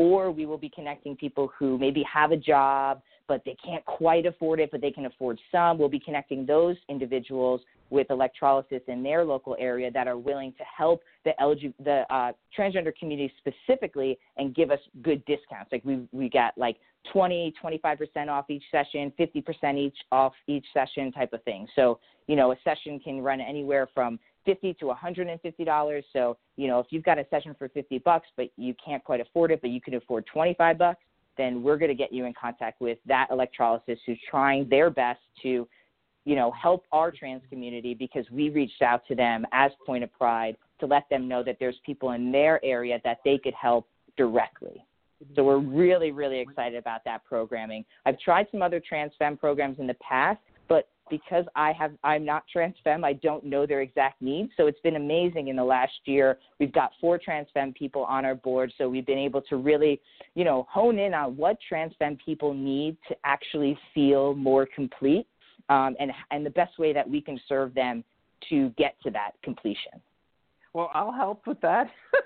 or we will be connecting people who maybe have a job, but they can't quite afford it, but they can afford some. We'll be connecting those individuals with electrolysis in their local area that are willing to help the L G, the uh, transgender community specifically and give us good discounts. Like we we got like twenty, twenty-five percent off each session, fifty percent each off each session type of thing. So, you know, a session can run anywhere from fifty to one hundred fifty dollars. So, you know, if you've got a session for fifty bucks, but you can't quite afford it, but you can afford twenty-five bucks, then we're going to get you in contact with that electrolysis who's trying their best to, you know, help our trans community, because we reached out to them as Point of Pride to let them know that there's people in their area that they could help directly. So we're really, really excited about that programming. I've tried some other trans femme programs in the past, but because I have, I'm not trans femme, I don't know their exact needs. So it's been amazing in the last year. We've got four trans femme people on our board, so we've been able to really, you know, hone in on what trans femme people need to actually feel more complete, um, and and the best way that we can serve them to get to that completion. Well, I'll help with that.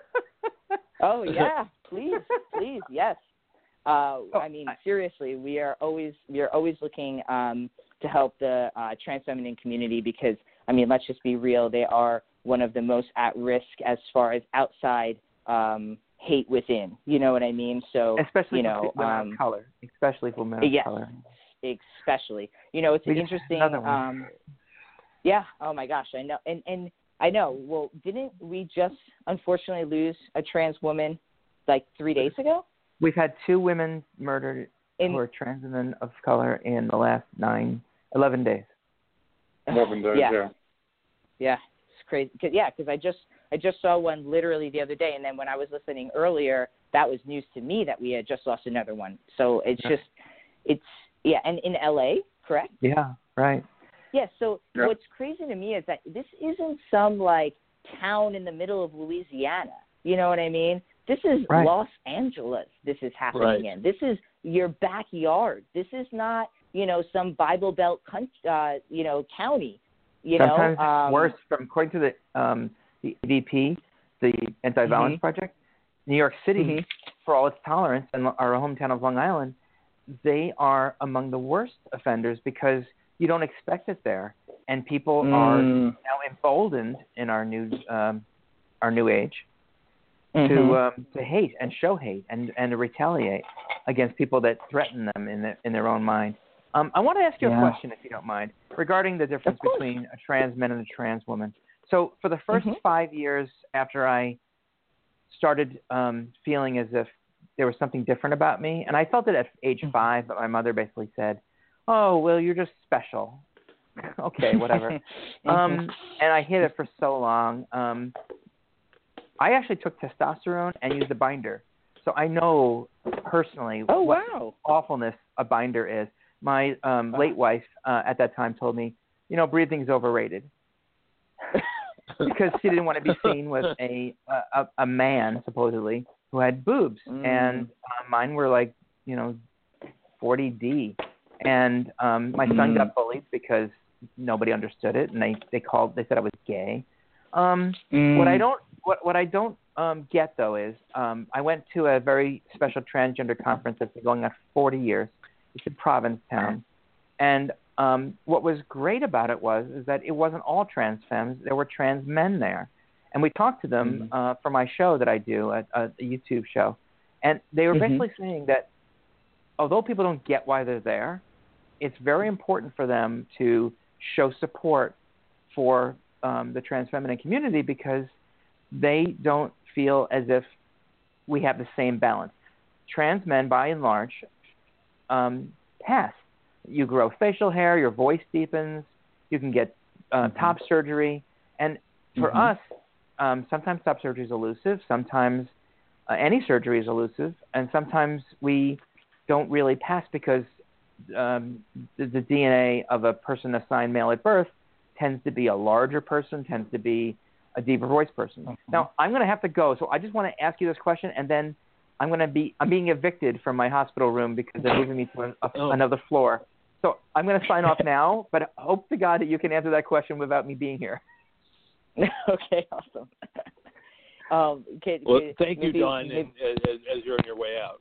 Oh, yeah, please, please, yes. Uh, Oh, I mean, I- seriously, we are always we are always looking um, to help the uh, trans feminine community because, I mean, let's just be real, they are one of the most at risk as far as outside um, hate within. You know what I mean? So, especially you know, for women um, of color, especially for women of yes, color. especially. You know, it's We just interesting. had another one. Um, yeah. Oh my gosh, I know, and and I know. Well, didn't we just unfortunately lose a trans woman like three days ago? We've had two women murdered In, who are trans women of color in the last nine, eleven days. Eleven days, yeah. yeah. Yeah, it's crazy. Cause, yeah, because I just I just saw one literally the other day, and then when I was listening earlier, that was news to me that we had just lost another one. So it's Yeah. just, it's yeah, and in L A, correct? Yeah, right. Yeah. So Yeah. what's crazy to me is that this isn't some like town in the middle of Louisiana. You know what I mean? This is Right. Los Angeles. This is happening Right. in. This is your backyard. This is not, you know, some Bible Belt, uh, you know, county. You Sometimes know, um, it's worse. From according to the um, the A D P, the Anti-Violence Mhm. Project, New York City, Mhm. for all its tolerance, and our hometown of Long Island, they are among the worst offenders because you don't expect it there, and people Mm. are now emboldened in our new um, our new age Mhm. to um, to hate and show hate and, and to retaliate against people that threaten them in their in their own mind. Um, I want to ask you Yeah. a question, if you don't mind, regarding the difference Of course. between a trans man and a trans woman. So for the first Mhm. five years after I started um, feeling as if there was something different about me, and I felt it at age Mhm. five, but my mother basically said, "Oh, well, you're just special." Okay, whatever. Mhm. Um, and I hid it for so long. Um, I actually took testosterone and used a binder. So I know personally Oh, what wow. awfulness a binder is. My um, late wife uh, at that time told me, you know, breathing's overrated. Because she didn't want to be seen with a a, a man, supposedly, who had boobs. Mm. And uh, mine were like, you know, forty D. And um, my son Mm. got bullied because nobody understood it, and they, they called, they said I was gay. Um, Mm. What I don't what what I don't um, get though is um, I went to a very special transgender conference that's been going on for forty years. It's in Provincetown, and um, what was great about it was is that it wasn't all trans femmes. There were trans men there, and we talked to them Mm. uh, for my show that I do, a, a YouTube show, and they were Mhm. basically saying that although people don't get why they're there, it's very important for them to show support for um, the trans feminine community because they don't feel as if we have the same balance. Trans men, by and large, um, pass. You grow facial hair, your voice deepens, you can get uh, Mhm. top surgery, and for Mhm. us, um, sometimes top surgery is elusive, sometimes uh, any surgery is elusive, and sometimes we don't really pass because um, the, the D N A of a person assigned male at birth tends to be a larger person, tends to be a deeper voice person. Mhm. Now, I'm going to have to go, so I just want to ask you this question, and then I'm going to be I'm being evicted from my hospital room because they're moving me to a, a, Oh. another floor. So I'm going to sign off now, but hope to God that you can answer that question without me being here. Okay, awesome. Um, can, well, can, thank maybe, you, Dawn, maybe, and, as, as you're on your way out.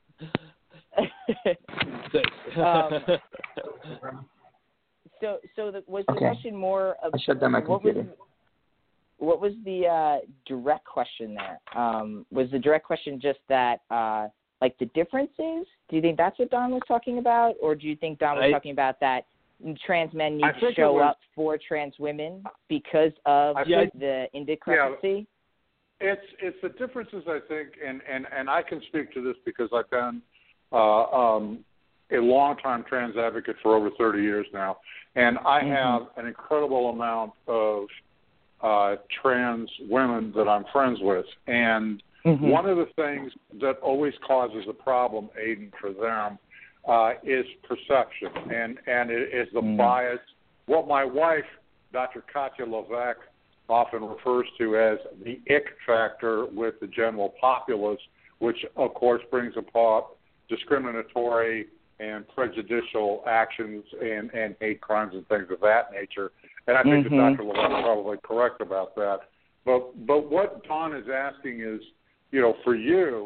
um, so, so the, was the Okay. question more of I shut down my what computer. was what was the uh, direct question there? Um, was the direct question just that, uh, like the differences? Do you think that's what Don was talking about, or do you think Don was I, talking about that trans men need I to think it show was- up for trans women because of I the, think- the indiscrepancy? It's it's the differences, I think, and, and, and I can speak to this because I've been uh, um, a long-time trans advocate for over thirty years now, and I Mm-hmm. have an incredible amount of uh, trans women that I'm friends with, and Mm-hmm. one of the things that always causes a problem, Aiden, for them uh, is perception, and, and it is the Mm. bias. What my wife, Doctor Katya Levesque, often refers to as the ick factor with the general populace, which, of course, brings about discriminatory and prejudicial actions and, and hate crimes and things of that nature. And I think Mm-hmm. that Doctor Levesque is probably correct about that. But but what Don is asking is, you know, for you,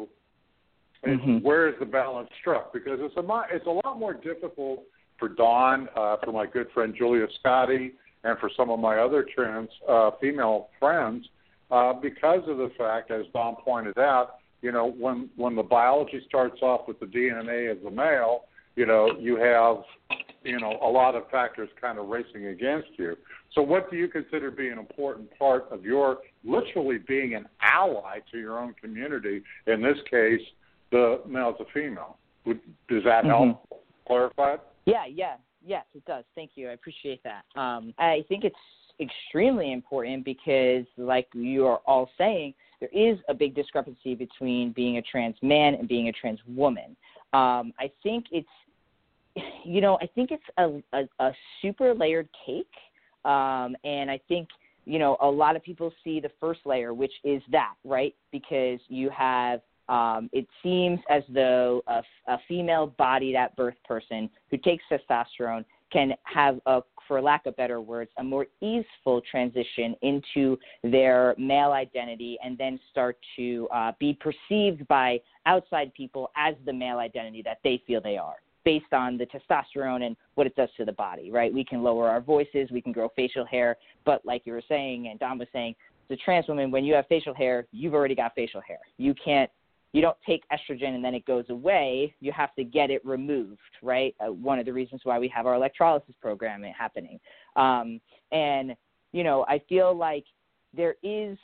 is Mm-hmm. where is the balance struck? Because it's a mo- it's a lot more difficult for Don, uh, for my good friend Julia Scotti, and for some of my other trans uh, female friends, uh, because of the fact, as Don pointed out, you know, when when the biology starts off with the D N A of the male, you know, you have, you know, a lot of factors kind of racing against you. So what do you consider being an important part of your literally being an ally to your own community, in this case, the male to female? Would, does that help Mm-hmm. clarify it? Yeah, yeah, yes, it does. Thank you. I appreciate that. Um, I think it's extremely important because, like you are all saying, there is a big discrepancy between being a trans man and being a trans woman. Um, I think it's, you know, I think it's a, a, a super layered cake, um, and I think, you know, a lot of people see the first layer, which is that, right? Because you have Um, it seems as though a, a female-bodied at-birth person who takes testosterone can have, a, for lack of better words, a more easeful transition into their male identity and then start to uh, be perceived by outside people as the male identity that they feel they are, based on the testosterone and what it does to the body, right? We can lower our voices, we can grow facial hair, but like you were saying and Don was saying, as a trans woman, when you have facial hair, you've already got facial hair. You can't You don't take estrogen and then it goes away. You have to get it removed, right? Uh, one of the reasons why we have our electrolysis program happening. Um, and, you know, I feel like there is,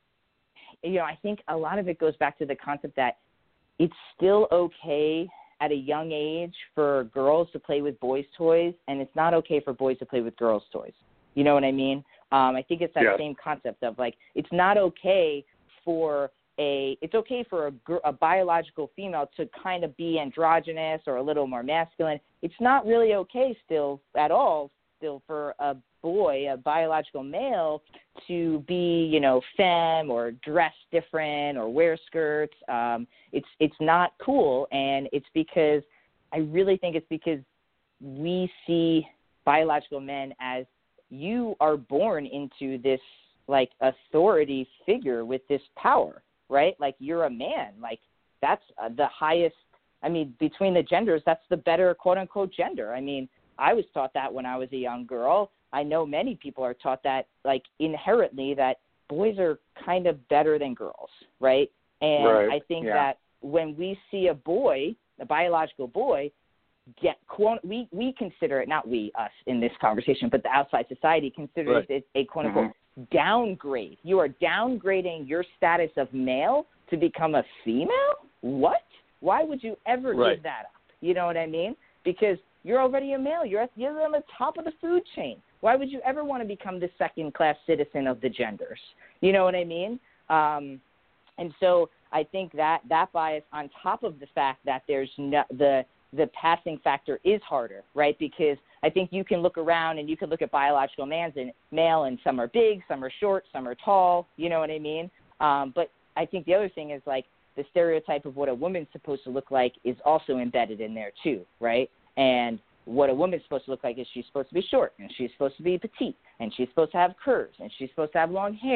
you know, I think a lot of it goes back to the concept that it's still okay at a young age for girls to play with boys' toys, and it's not okay for boys to play with girls' toys. You know what I mean? Um, I think it's that Yes. same concept of, like, it's not okay for A, it's okay for a, a biological female to kind of be androgynous or a little more masculine. It's not really okay still at all still for a boy, a biological male, to be, you know, femme or dress different or wear skirts. Um, it's it's not cool, and it's because I really think it's because we see biological men as you are born into this, like, authority figure with this power. Right? Like, you're a man. Like, that's uh, the highest, I mean, between the genders, that's the better, quote-unquote, gender. I mean, I was taught that when I was a young girl. I know many people are taught that, like, inherently, that boys are kind of better than girls, right? And Right. I think Yeah. that when we see a boy, a biological boy, get quote, we, we consider it, not we, us, in this conversation, but the outside society considers Right. it a, quote-unquote, Mm-hmm. downgrade. You are downgrading your status of male to become a female? What? Why would you ever Right. give that up? You know what I mean? Because you're already a male. You're, at, you're on the top of the food chain. Why would you ever want to become the second-class citizen of the genders? You know what I mean? Um, and so I think that that bias, on top of the fact that there's no, the the passing factor is harder, right? Because I think you can look around and you can look at biological man's and male, and some are big, some are short, some are tall. You know what I mean? Um, but I think the other thing is, like, the stereotype of what a woman's supposed to look like is also embedded in there too, right? And what a woman's supposed to look like is she's supposed to be short, and she's supposed to be petite, and she's supposed to have curves, and she's supposed to have long hair.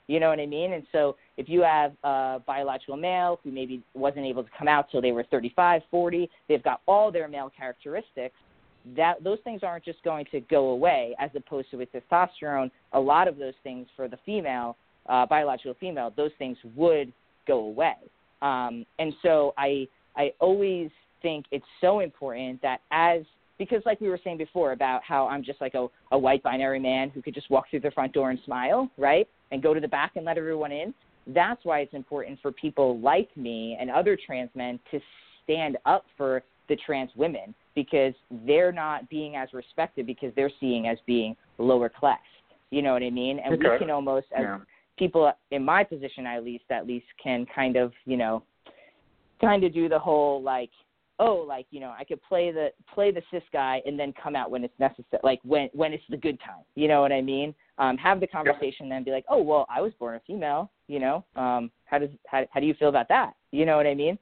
You know what I mean? And so if you have a biological male who maybe wasn't able to come out till they were thirty-five, forty, they've got all their male characteristics, that those things aren't just going to go away, as opposed to with testosterone, a lot of those things for the female, uh, biological female, those things would go away. Um, and so I I always think it's so important that as, because like we were saying before about how I'm just like a, a white binary man who could just walk through the front door and smile, right, and go to the back and let everyone in, that's why it's important for people like me and other trans men to stand up for the trans women, because they're not being as respected because they're seeing as being lower class. You know what I mean? And okay. we can almost, as yeah. people in my position at least, at least can kind of, you know, kind of do the whole like, oh, like, you know, I could play the play the cis guy and then come out when it's necessary, like when when it's the good time. You know what I mean? Um, have the conversation, yeah. then be like, oh, well, I was born a female. You know, um, how does how how do you feel about that? You know what I mean?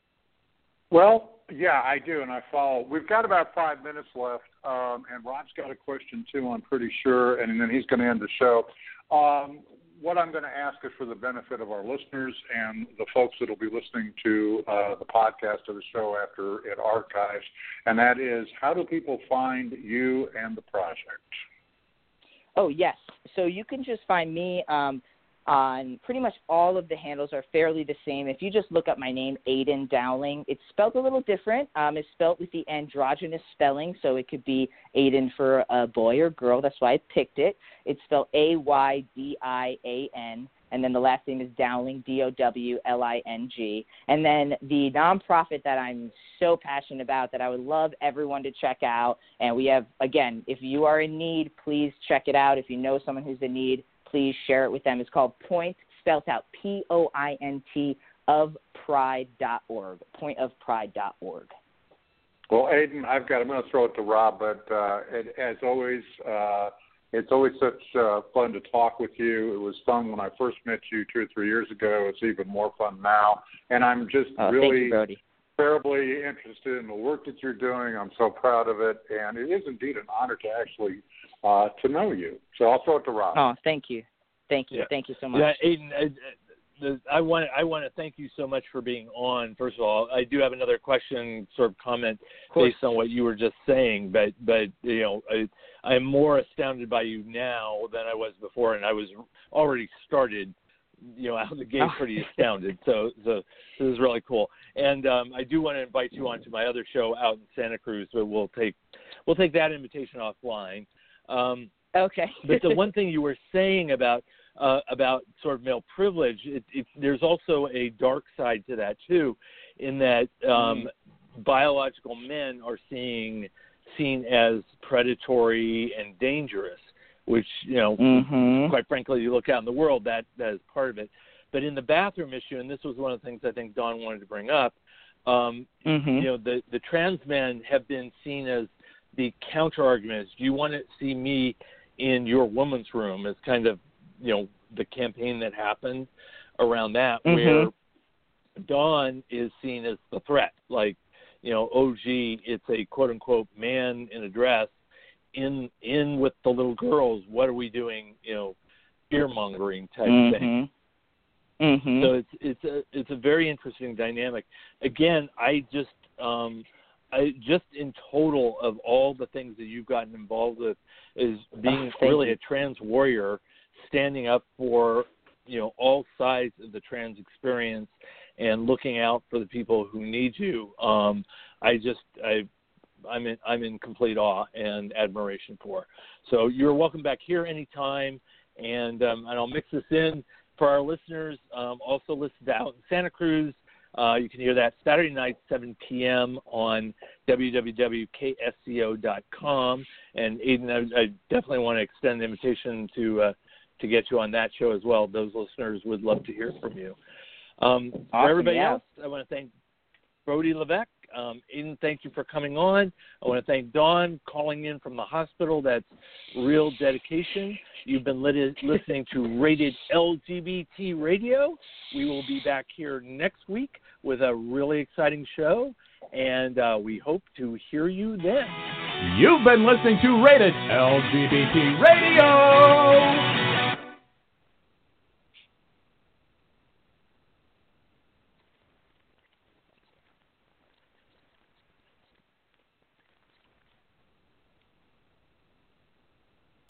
Well, yeah, I do, and I follow. We've got about five minutes left, um, and Rob's got a question too, I'm pretty sure, and then he's going to end the show. Um, what I'm going to ask is for the benefit of our listeners and the folks that will be listening to uh, the podcast of the show after it archives, and that is, how do people find you and the project? Oh, yes. So you can just find me um, on pretty much all of the handles are fairly the same. If you just look up my name, Aiden Dowling, it's spelled a little different. Um, it's spelled with the androgynous spelling, so it could be Aiden for a boy or girl. That's why I picked it. It's spelled A Y D I A N, and then the last name is Dowling, D O W L I N G. And then the nonprofit that I'm so passionate about that I would love everyone to check out, and we have, again, if you are in need, please check it out. If you know someone who's in need, please share it with them. It's called Point, spelled out P O I N T, of pride dot org, point of pride dot org. Well, Aiden, I've got, I'm going to throw it to Rob, but uh, it, as always, uh, it's always such uh, fun to talk with you. It was fun when I first met you two or three years ago. It's even more fun now. And I'm just oh, really thank you, terribly interested in the work that you're doing. I'm so proud of it. And it is indeed an honor to actually uh, to know you. So I'll throw it to Rob. Oh, thank you. Thank you. Yeah. Thank you so much. Yeah, Aiden, I, I want I want to thank you so much for being on. First of all, I do have another question, sort of comment based on what you were just saying, but but you know, I, I'm more astounded by you now than I was before, and I was already started, you know, out of the gate pretty astounded. So so this is really cool, and um, I do want to invite you on to my other show out in Santa Cruz, but we'll take we'll take that invitation offline. Um, okay. But the one thing you were saying about Uh, about sort of male privilege, it, it, there's also a dark side to that too, in that um, mm. biological men are seeing seen as predatory and dangerous, which, you know, mm-hmm. quite frankly, you look out in the world, that, that is part of it. But in the bathroom issue, and this was one of the things I think Don wanted to bring up, um, mm-hmm. you know, the, the trans men have been seen as the counter arguments. Do you want to see me in your woman's room? As kind of, you know, the campaign that happened around that, mm-hmm. where Don is seen as the threat. Like, you know, oh, gee, it's a quote-unquote man in a dress in in with the little girls. What are we doing, you know, fear-mongering type mm-hmm. thing. Mm-hmm. So it's it's a it's a very interesting dynamic. Again, I just um, I just in total of all the things that you've gotten involved with is being oh, really you. a trans warrior, standing up for, you know, all sides of the trans experience and looking out for the people who need you. Um, I just, I, I'm in, I'm in complete awe and admiration for. So you're welcome back here anytime, and um, and I'll mix this in for our listeners. Um, also listened out in Santa Cruz. Uh, you can hear that Saturday night, seven p.m. on w w w dot k s c o dot com. And Aiden, I, I definitely want to extend the invitation to uh, to get you on that show as well. Those listeners would love to hear from you. Um, awesome, for everybody yeah. else, I want to thank Brody Levesque. Um, Aiden, thank you for coming on. I want to thank Dawn calling in from the hospital. That's real dedication. You've been lit- listening to Rated L G B T Radio. We will be back here next week with a really exciting show, and uh, we hope to hear you then. You've been listening to Rated L G B T Radio.